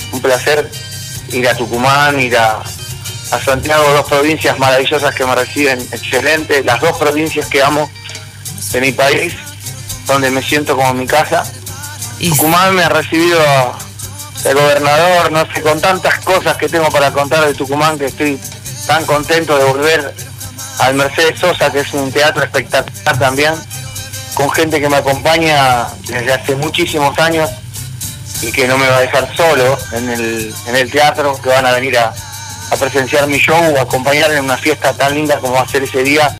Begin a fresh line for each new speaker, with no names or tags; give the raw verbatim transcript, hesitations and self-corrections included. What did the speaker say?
un placer ir a Tucumán, ir a, a Santiago, dos provincias maravillosas que me reciben excelente, las dos provincias que amo de mi país, donde me siento como en mi casa. Y... Tucumán me ha recibido el gobernador, no sé, con tantas cosas que tengo para contar de Tucumán, que estoy tan contento de volver al Mercedes Sosa, que es un teatro espectacular también, con gente que me acompaña desde hace muchísimos años y que no me va a dejar solo en el, en el teatro, que van a venir a, a presenciar mi show o a acompañar en una fiesta tan linda como va a ser ese día.